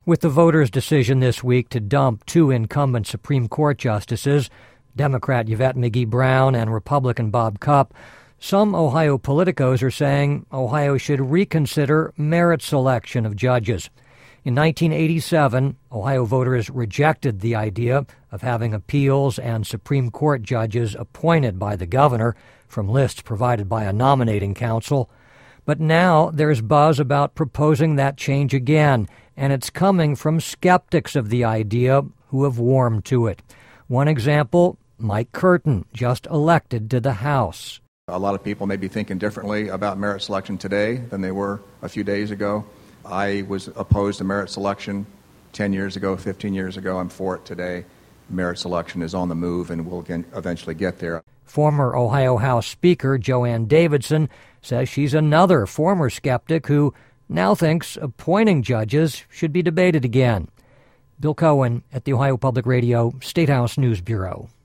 With the voters' decision this week to dump two incumbent Supreme Court justices, Democrat Yvette McGee-Brown and Republican Bob Cupp, some Ohio politicos are saying Ohio should reconsider merit selection of judges. In 1987, Ohio voters rejected the idea of having appeals and Supreme Court judges appointed by the governor from lists provided by a nominating council. But now there's buzz about proposing that change again, and it's coming from skeptics of the idea who have warmed to it. One example, Mike Curtin, just elected to the House. A lot of people may be thinking differently about merit selection today than they were a few days ago. I was opposed to merit selection 10 years ago, 15 years ago. I'm for it today. Merit selection is on the move and will eventually get there. Former Ohio House Speaker Joanne Davidson says she's another former skeptic who now thinks appointing judges should be debated again. Bill Cohen at the Ohio Public Radio State House News Bureau.